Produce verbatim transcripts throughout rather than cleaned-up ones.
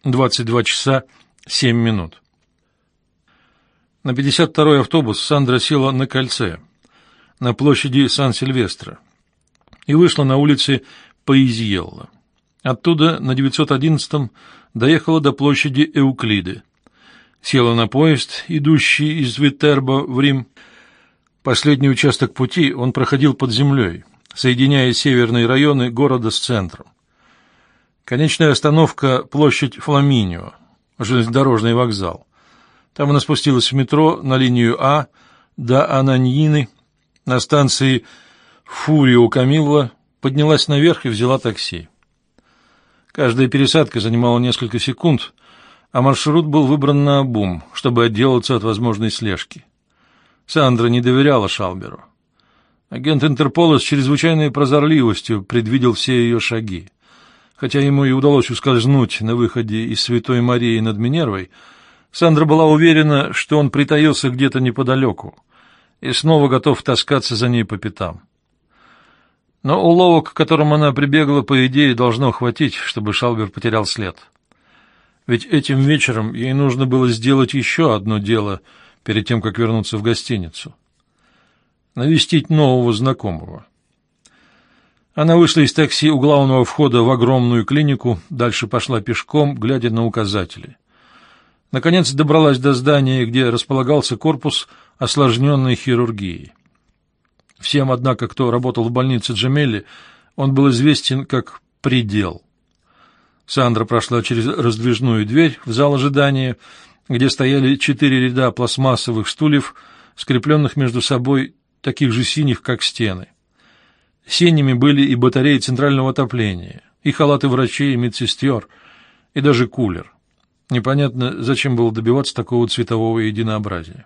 двадцать два часа семь минут. На пятьдесят второй автобус Сандра села на кольце, на площади Сан-Сильвестро, и вышла на улице Паизьелло. Оттуда на девятьсот одиннадцатом доехала до площади Эуклиды. Села на поезд, идущий из Витербо в Рим. Последний участок пути он проходил под землей, соединяя северные районы города с центром. Конечная остановка — площадь Фламинио, железнодорожный вокзал. Там она спустилась в метро на линию А до Ананьины, на станции Фурио Камилла, поднялась наверх и взяла такси. Каждая пересадка занимала несколько секунд, а маршрут был выбран наобум, чтобы отделаться от возможной слежки. Сандра не доверяла Шалберу. Агент Интерпола с чрезвычайной прозорливостью предвидел все ее шаги. Хотя ему и удалось ускользнуть на выходе из Святой Марии над Минервой, Сандра была уверена, что он притаился где-то неподалеку и снова готов таскаться за ней по пятам. Но уловок, к которым она прибегла, по идее, должно хватить, чтобы Шалбер потерял след. Ведь этим вечером ей нужно было сделать еще одно дело перед тем, как вернуться в гостиницу. Навестить нового знакомого. Она вышла из такси у главного входа в огромную клинику, дальше пошла пешком, глядя на указатели. Наконец добралась до здания, где располагался корпус осложненной хирургии. Всем, однако, кто работал в больнице Джемелли, он был известен как «Предел». Сандра прошла через раздвижную дверь в зал ожидания, где стояли четыре ряда пластмассовых стульев, скрепленных между собой, таких же синих, как стены. Синими были и батареи центрального отопления, и халаты врачей и медсестер, и даже кулер. Непонятно, зачем было добиваться такого цветового единообразия.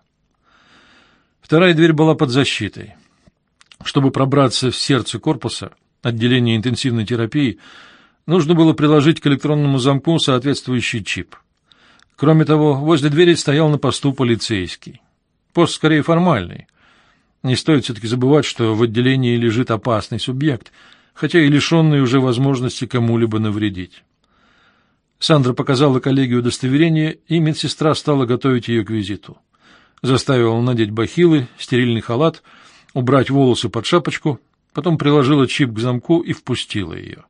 Вторая дверь была под защитой. Чтобы пробраться в сердце корпуса, отделение интенсивной терапии, нужно было приложить к электронному замку соответствующий чип. Кроме того, возле двери стоял на посту полицейский. Пост скорее формальный. Не стоит все-таки забывать, что в отделении лежит опасный субъект, хотя и лишенный уже возможности кому-либо навредить. Сандра показала коллеге удостоверение, и медсестра стала готовить ее к визиту. Заставила надеть бахилы, стерильный халат, убрать волосы под шапочку, потом приложила чип к замку и впустила ее.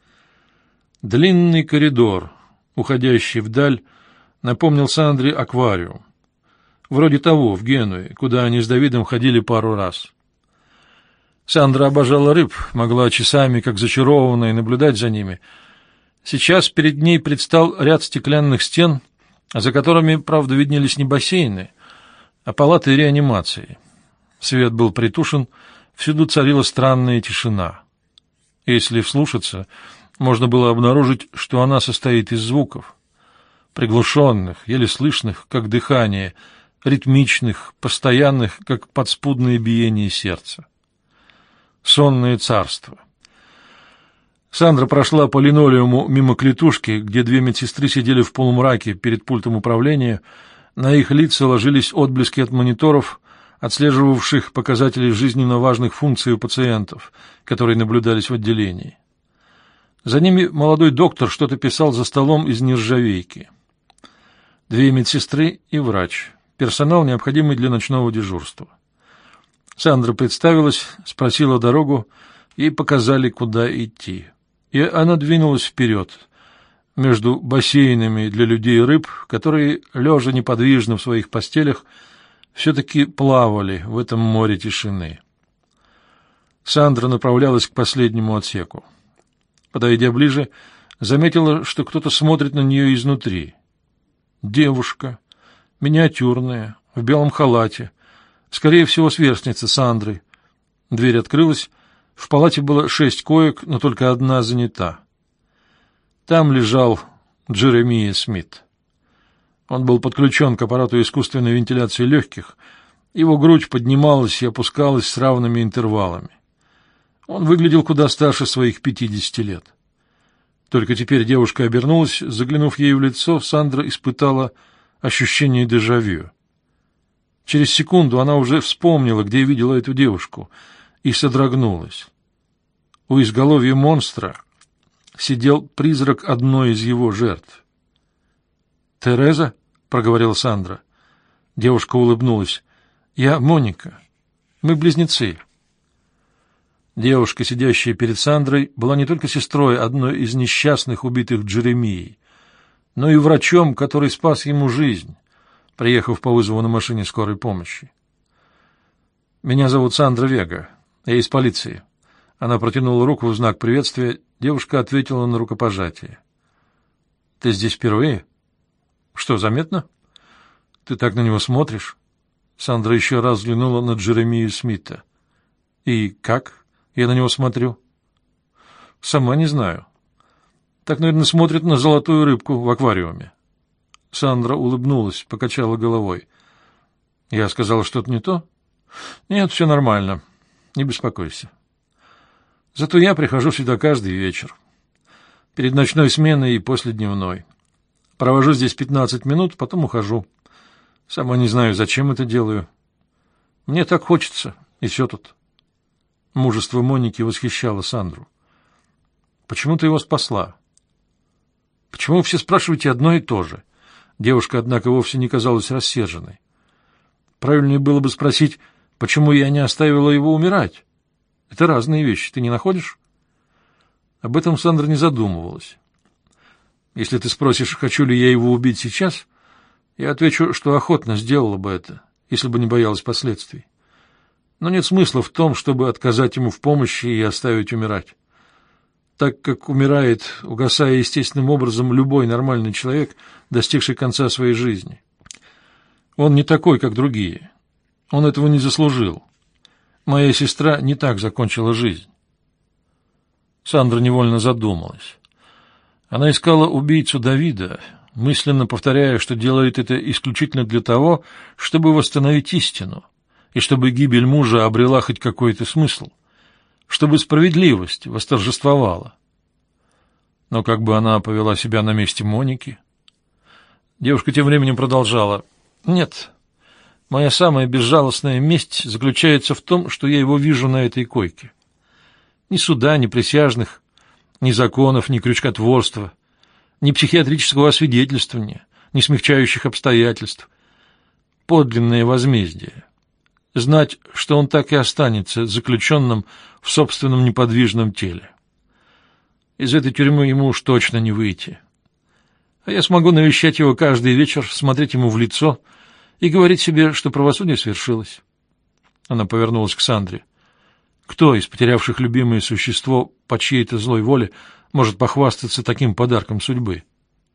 Длинный коридор, уходящий вдаль, напомнил Сандре аквариум. Вроде того, в Генуе, куда они с Давидом ходили пару раз. Сандра обожала рыб, могла часами, как зачарованная, наблюдать за ними. Сейчас перед ней предстал ряд стеклянных стен, за которыми, правда, виднелись не бассейны, а палаты реанимации. Свет был притушен, всюду царила странная тишина. Если вслушаться, можно было обнаружить, что она состоит из звуков, приглушенных, еле слышных, как дыхание, ритмичных, постоянных, как подспудное биение сердца. Сонное царство. Сандра прошла по линолеуму мимо клетушки, где две медсестры сидели в полумраке перед пультом управления. На их лица ложились отблески от мониторов, отслеживавших показатели жизненно важных функций у пациентов, которые наблюдались в отделении. За ними молодой доктор что-то писал за столом из нержавейки. Две медсестры и врач. Персонал, необходимый для ночного дежурства. Сандра представилась, спросила дорогу, ей показали, куда идти. И она двинулась вперед, между бассейнами для людей и рыб, которые, лежа неподвижно в своих постелях, все-таки плавали в этом море тишины. Сандра направлялась к последнему отсеку. Подойдя ближе, заметила, что кто-то смотрит на нее изнутри. Девушка, миниатюрная, в белом халате, скорее всего, сверстница Сандры. Дверь открылась, в палате было шесть коек, но только одна занята. Там лежал Джеремия Смит. Он был подключен к аппарату искусственной вентиляции легких, его грудь поднималась и опускалась с равными интервалами. Он выглядел куда старше своих пятидесяти лет. Только теперь девушка обернулась, заглянув ей в лицо, Сандра испытала ощущение дежавю. Через секунду она уже вспомнила, где видела эту девушку, и содрогнулась. У изголовья монстра сидел призрак одной из его жертв. «Тереза?» — проговорила Сандра. Девушка улыбнулась. «Я Моника. Мы близнецы». Девушка, сидящая перед Сандрой, была не только сестрой одной из несчастных, убитых Джеремией, но и врачом, который спас ему жизнь, приехав по вызову на машине скорой помощи. «Меня зовут Сандра Вега. Я из полиции». Она протянула руку в знак приветствия. Девушка ответила на рукопожатие. «Ты здесь впервые? Что, заметно? Ты так на него смотришь?» Сандра еще раз взглянула на Джеремию Смита. «И как я на него смотрю?» «Сама не знаю. Так, наверное, смотрит на золотую рыбку в аквариуме». Сандра улыбнулась, покачала головой. «Я сказала что-то не то?» «Нет, все нормально. Не беспокойся. Зато я прихожу сюда каждый вечер. Перед ночной сменой и после дневной. Провожу здесь пятнадцать минут, потом ухожу. Сама не знаю, зачем это делаю. Мне так хочется, и все тут». Мужество Моники восхищало Сандру. «Почему ты его спасла? Почему вы все спрашиваете одно и то же?» Девушка, однако, вовсе не казалась рассерженной. Правильнее было бы спросить, почему я не оставила его умирать. Это разные вещи, ты не находишь? Об этом Сандра не задумывалась. Если ты спросишь, хочу ли я его убить сейчас, я отвечу, что охотно сделала бы это, если бы не боялась последствий. Но нет смысла в том, чтобы отказать ему в помощи и оставить умирать. Так как умирает, угасая естественным образом, любой нормальный человек, достигший конца своей жизни. Он не такой, как другие. Он этого не заслужил. Моя сестра не так закончила жизнь. Сандра невольно задумалась. Она искала убийцу Давида, мысленно повторяя, что делает это исключительно для того, чтобы восстановить истину, и чтобы гибель мужа обрела хоть какой-то смысл, чтобы справедливость восторжествовала. Но как бы она повела себя на месте Моники? Девушка тем временем продолжала. «Нет, моя самая безжалостная месть заключается в том, что я его вижу на этой койке. Ни суда, ни присяжных, ни законов, ни крючкотворства, ни психиатрического освидетельствования, ни смягчающих обстоятельств. Подлинное возмездие. Знать, что он так и останется заключенным в собственном неподвижном теле. Из этой тюрьмы ему уж точно не выйти. А я смогу навещать его каждый вечер, смотреть ему в лицо и говорить себе, что правосудие свершилось». Она повернулась к Сандре. «Кто из потерявших любимое существо по чьей-то злой воле может похвастаться таким подарком судьбы?»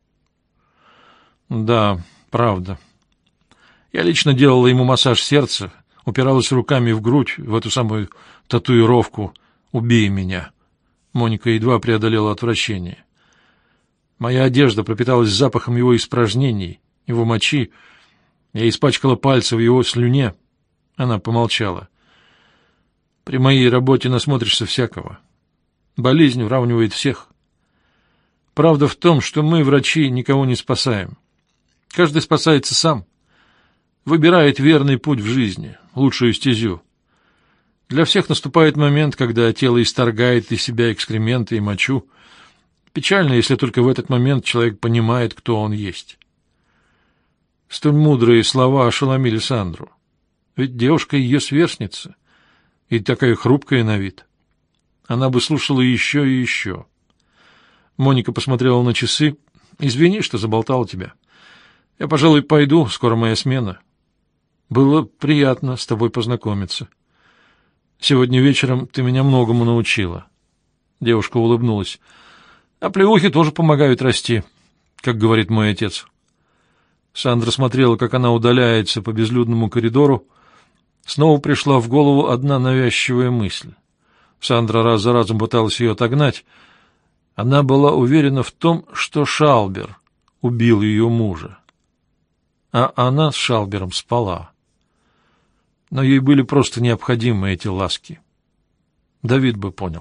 «Да, правда. Я лично делала ему массаж сердца, упиралась руками в грудь, в эту самую татуировку «Убей меня». Моника едва преодолела отвращение. Моя одежда пропиталась запахом его испражнений, его мочи. Я испачкала пальцы в его слюне. Она помолчала. «При моей работе насмотришься всякого. Болезнь уравнивает всех. Правда в том, что мы, врачи, никого не спасаем. Каждый спасается сам. Выбирает верный путь в жизни, лучшую стезю. Для всех наступает момент, когда тело исторгает из себя экскременты и мочу. Печально, если только в этот момент человек понимает, кто он есть». Столь мудрые слова ошеломили Сандру. Ведь девушка ее сверстница, и такая хрупкая на вид. Она бы слушала еще и еще. Моника посмотрела на часы. «Извини, что заболтала тебя. Я, пожалуй, пойду, скоро моя смена. Было приятно с тобой познакомиться. Сегодня вечером ты меня многому научила». Девушка улыбнулась. «Оплеухи тоже помогают расти, как говорит мой отец». Сандра смотрела, как она удаляется по безлюдному коридору. Снова пришла в голову одна навязчивая мысль. Сандра раз за разом пыталась ее отогнать. Она была уверена в том, что Шалбер убил ее мужа. А она с Шалбером спала. Но ей были просто необходимы эти ласки. Давид бы понял.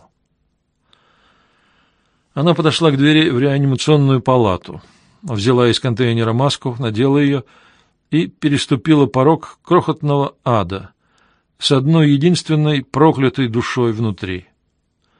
Она подошла к двери в реанимационную палату, взяла из контейнера маску, надела ее и переступила порог крохотного ада с одной единственной проклятой душой внутри.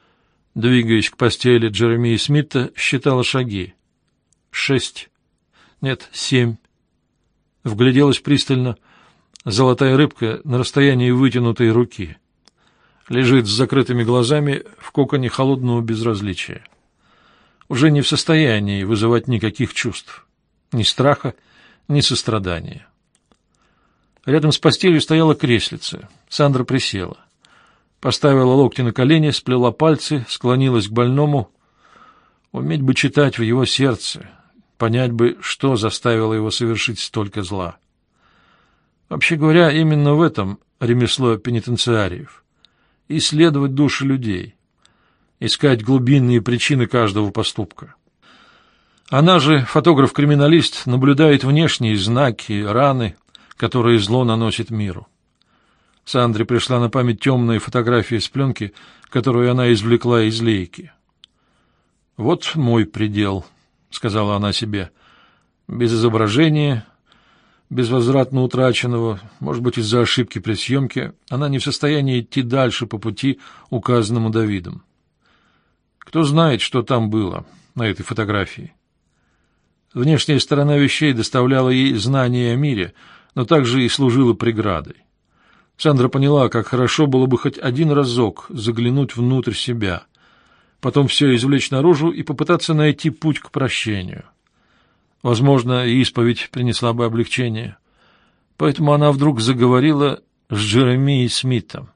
Двигаясь к постели Джеремии Смита, считала шаги. Шесть, Нет, семь. Вгляделась пристально. Золотая рыбка на расстоянии вытянутой руки. Лежит с закрытыми глазами в коконе холодного безразличия. Уже не в состоянии вызывать никаких чувств. Ни страха, ни сострадания. Рядом с постелью стояла креслице. Сандра присела. Поставила локти на колени, сплела пальцы, склонилась к больному. Уметь бы читать в его сердце, понять бы, что заставило его совершить столько зла. Вообще говоря, именно в этом ремесло пенитенциариев. Исследовать души людей, искать глубинные причины каждого поступка. Она же, фотограф-криминалист, наблюдает внешние знаки, раны, которые зло наносит миру. Сандре пришла на память темная фотография с пленки, которую она извлекла из лейки. «Вот мой предел», — сказала она себе, — «без изображения, безвозвратно утраченного, может быть, из-за ошибки при съемке, она не в состоянии идти дальше по пути, указанному Давидом. Кто знает, что там было на этой фотографии. Внешняя сторона вещей доставляла ей знания о мире, но также и служила преградой. Сандра поняла, как хорошо было бы хоть один разок заглянуть внутрь себя, потом все извлечь наружу и попытаться найти путь к прощению. Возможно, и исповедь принесла бы облегчение. Поэтому она вдруг заговорила с Джеремией Смитом.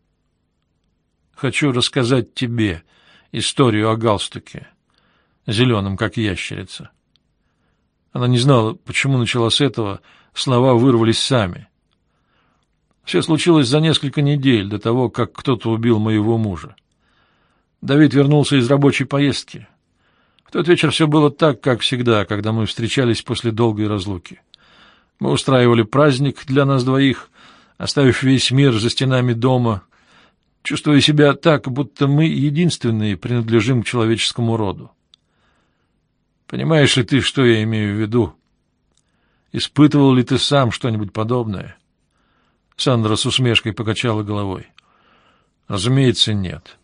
«Хочу рассказать тебе историю о галстуке, зеленом, как ящерица». Она не знала, почему начала с этого, слова вырвались сами. Все случилось за несколько недель до того, как кто-то убил моего мужа. Давид вернулся из рабочей поездки. В тот вечер все было так, как всегда, когда мы встречались после долгой разлуки. Мы устраивали праздник для нас двоих, оставив весь мир за стенами дома, чувствуя себя так, будто мы единственные принадлежим к человеческому роду. Понимаешь ли ты, что я имею в виду? Испытывал ли ты сам что-нибудь подобное? Сандра с усмешкой покачала головой. Разумеется, нет.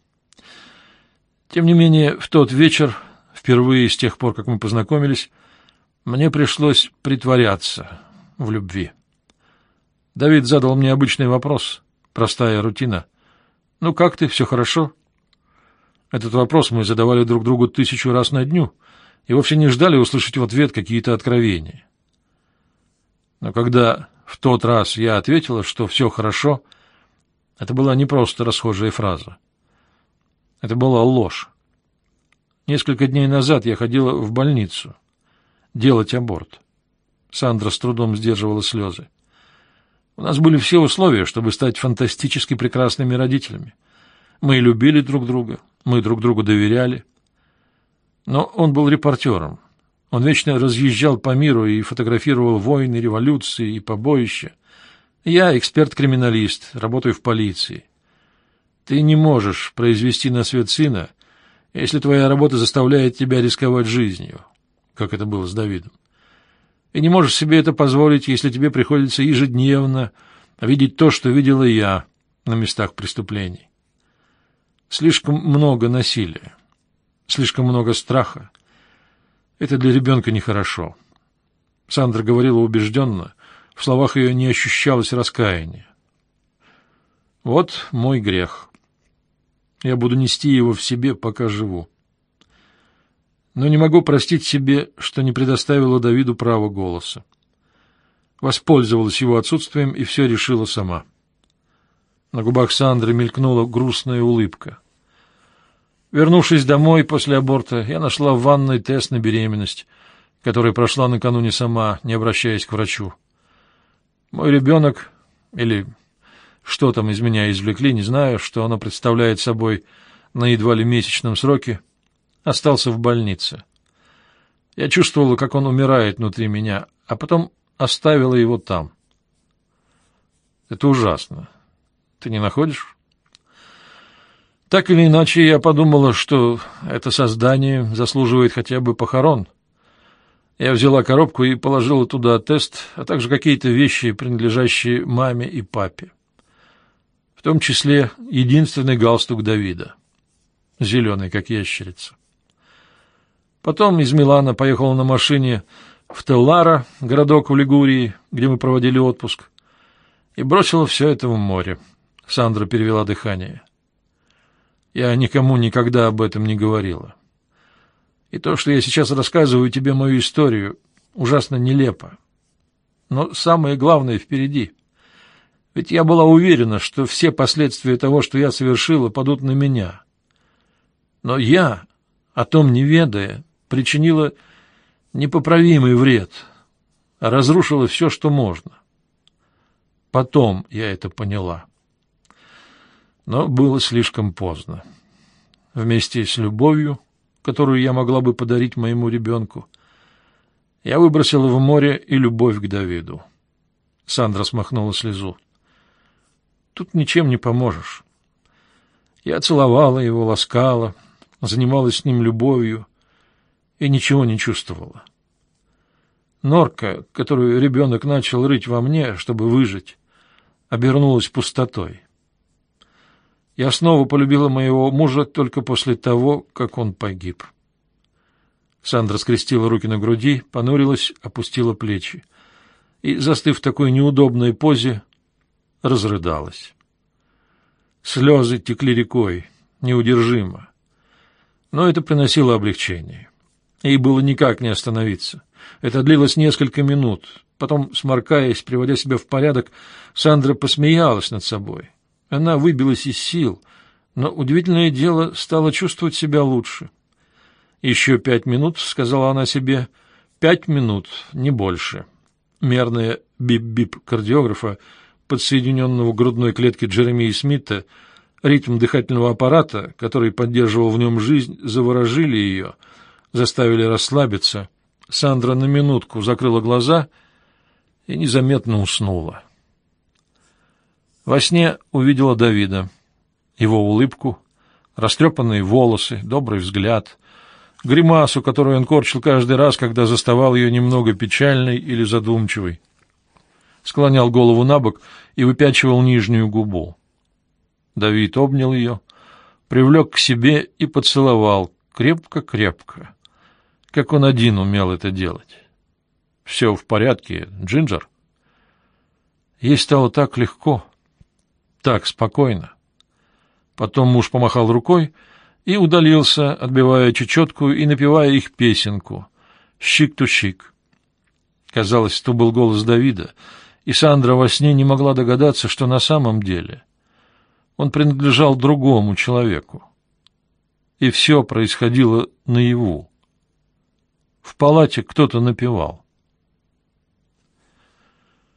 Тем не менее, в тот вечер, впервые с тех пор, как мы познакомились, мне пришлось притворяться в любви. Давид задал мне обычный вопрос, простая рутина. «Ну как ты, все хорошо?» Этот вопрос мы задавали друг другу тысячу раз на дню и вовсе не ждали услышать в ответ какие-то откровения. Но когда в тот раз я ответила, что все хорошо, это была не просто расхожая фраза. Это была ложь. Несколько дней назад я ходила в больницу делать аборт. Сандра с трудом сдерживала слезы. У нас были все условия, чтобы стать фантастически прекрасными родителями. Мы любили друг друга, мы друг другу доверяли. Но он был репортером. Он вечно разъезжал по миру и фотографировал войны, революции и побоища. Я эксперт-криминалист, работаю в полиции. Ты не можешь произвести на свет сына, если твоя работа заставляет тебя рисковать жизнью, как это было с Давидом. И не можешь себе это позволить, если тебе приходится ежедневно видеть то, что видела я на местах преступлений. Слишком много насилия, слишком много страха. Это для ребенка нехорошо. Сандра говорила убежденно, в словах ее не ощущалось раскаяния. Вот мой грех. Я буду нести его в себе, пока живу. Но не могу простить себе, что не предоставила Давиду права голоса. Воспользовалась его отсутствием и все решила сама. На губах Сандры мелькнула грустная улыбка. Вернувшись домой после аборта, я нашла в ванной тест на беременность, который прошла накануне сама, не обращаясь к врачу. Мой ребенок, или что там из меня извлекли, не знаю, что оно представляет собой на едва ли месячном сроке, остался в больнице. Я чувствовала, как он умирает внутри меня, а потом оставила его там. Это ужасно. Ты не находишь? Так или иначе, я подумала, что это создание заслуживает хотя бы похорон. Я взяла коробку и положила туда тест, а также какие-то вещи, принадлежащие маме и папе. В том числе единственный галстук Давида, зеленый, как ящерица. Потом из Милана поехала на машине в Теллара, городок в Лигурии, где мы проводили отпуск, и бросила все это в море. Сандра перевела дыхание. Я никому никогда об этом не говорила. И то, что я сейчас рассказываю тебе мою историю, ужасно нелепо. Но самое главное впереди. Ведь я была уверена, что все последствия того, что я совершила, падут на меня. Но я, о том не ведая, причинила непоправимый вред, а разрушила все, что можно. Потом я это поняла. Но было слишком поздно. Вместе с любовью, которую я могла бы подарить моему ребенку, я выбросила в море и любовь к Давиду. Сандра смахнула слезу. Тут ничем не поможешь. Я целовала его, ласкала, занималась с ним любовью и ничего не чувствовала. Норка, которую ребенок начал рыть во мне, чтобы выжить, обернулась пустотой. Я снова полюбила моего мужа только после того, как он погиб. Сандра скрестила руки на груди, понурилась, опустила плечи и, застыв в такой неудобной позе, разрыдалась. Слезы текли рекой, неудержимо. Но это приносило облегчение. Ей было никак не остановиться. Это длилось несколько минут. Потом, сморкаясь, приводя себя в порядок, Сандра посмеялась над собой. Она выбилась из сил, но, удивительное дело, стала чувствовать себя лучше. «Еще пять минут», — сказала она себе, — «пять минут, не больше». Мерное бип-бип кардиографа, подсоединенного к грудной клетке Джеремии Смита, ритм дыхательного аппарата, который поддерживал в нем жизнь, заворожили ее, заставили расслабиться. Сандра на минутку закрыла глаза и незаметно уснула. Во сне увидела Давида, его улыбку, растрепанные волосы, добрый взгляд, гримасу, которую он корчил каждый раз, когда заставал ее немного печальной или задумчивой. Склонял голову набок и выпячивал нижнюю губу. Давид обнял ее, привлек к себе и поцеловал крепко-крепко, как он один умел это делать. «Все в порядке, Джинджер?» Ей стало так легко, так спокойно. Потом муж помахал рукой и удалился, отбивая чечетку и напевая их песенку «Щик-ту-щик». Казалось, то был голос Давида, и Сандра во сне не могла догадаться, что на самом деле он принадлежал другому человеку. И все происходило наяву. В палате кто-то напевал.